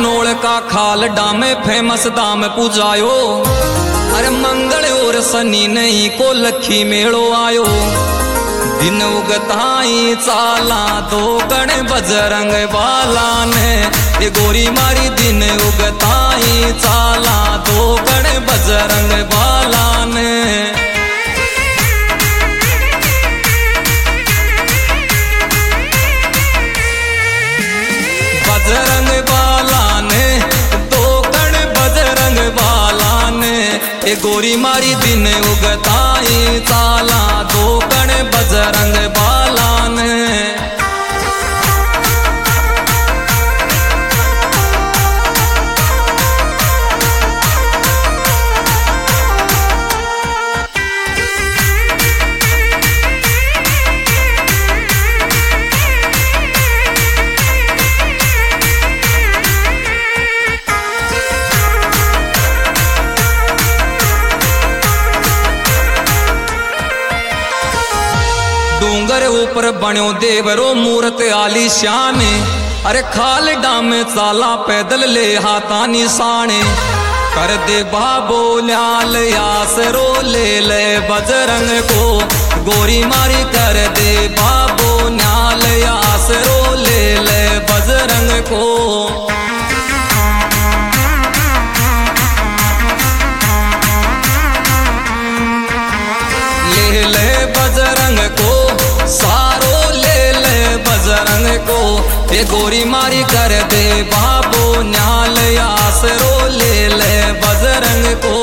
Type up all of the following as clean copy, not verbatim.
नोड़ का खाल डामे फेमस दाम पूजायो। अरे मंगल और शनि नहीं को लखी मेड़ो आयो। दिन उगताई चाला दो कण बजरंग बाला ने, ये गोरी मारी दिन उगताई चाला दो कण बजरंग बाला ने। बजरंग बाला ने दो कण बजरंग बाला ने, ये गोरी मारी दिन उगताई चाला दो कण बजरंग बाला ने। डूंगर ऊपर बण्यो देवरो मूर्त आलीशान। अरे खाल डाम चाला पैदल ले हाथा निशाने, कर दे बाबो न्याल आसरो ले ले बजरंग को। गोरी मारी कर दे बाबो न्याल आसरो ले ले बजरंग को। ले ले बजरंग को सारो ले ले बजरंग को, ये गोरी मारी कर दे बाबो न्याल आसरो ले ले बजरंग को।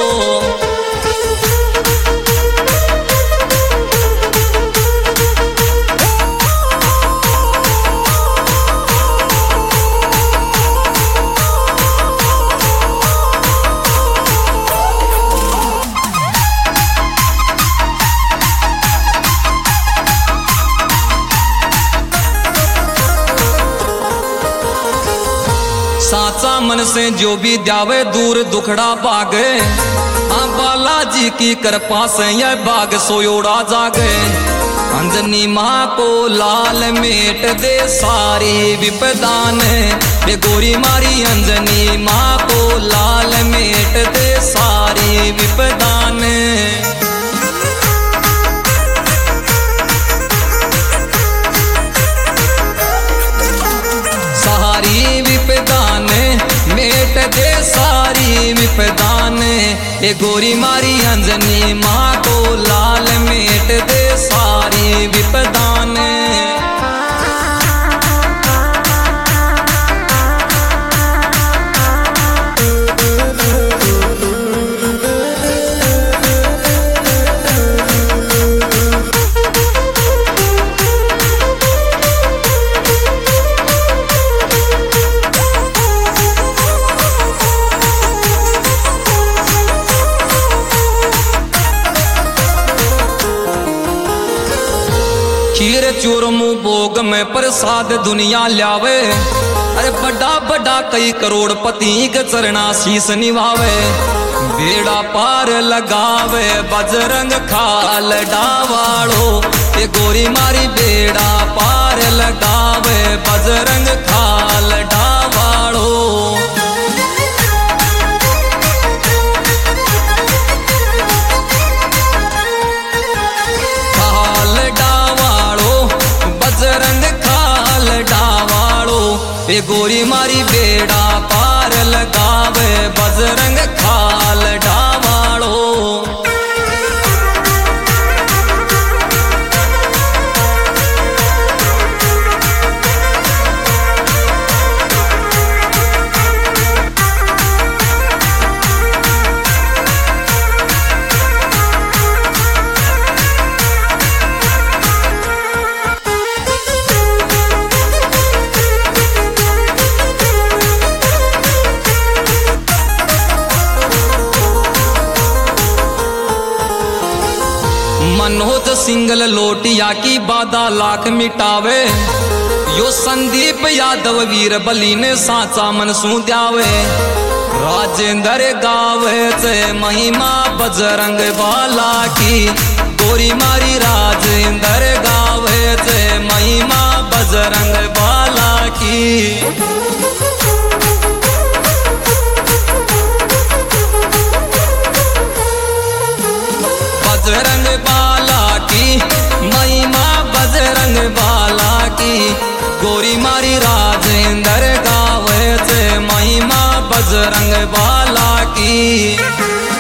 साचा मन से जो भी द्यावे दूर दुखड़ा भागे, हाँ बालाजी की कृपा से यह बाग सोयोड़ा जागे। अंजनी माँ को लाल मेट दे सारी विपदा ने, ये गोरी मारी अंजनी माँ को लाल मेट दे सारी विपदा ने। सारी विपदा ने मेट दे सारी विपदा ने, ये गोरी मारी अंजनी माँ को लाल मेट दे सारी विपदा ने। खीर चूरमू भोग में प्रसाद दुनिया ल्यावे। अरे बड़ा बड़ा कई करोड़पति के चरणा शीस निभावे। बेड़ा पार लगावे बजरंग खाल डावाड़ो, ये गोरी मारी बेड़ा पार लगावे बजरंग खाल डावाड़ो। बजरंग खाल डावाड़ो, ये गोरी मारी बेड़ा पार लगावे बजरंग खाल डावाड़ो। मनोज सिंगल लोटिया की बाधा लाख मिटावे। यो संदीप यादव वीर बली ने साचा मन सू द्यावे। राजेंद्र गावे से महिमा बजरंग बाला की, गोरी मारी राजेंद्र गावे से महिमा बजरंग बाला की। बजरंग बाला की।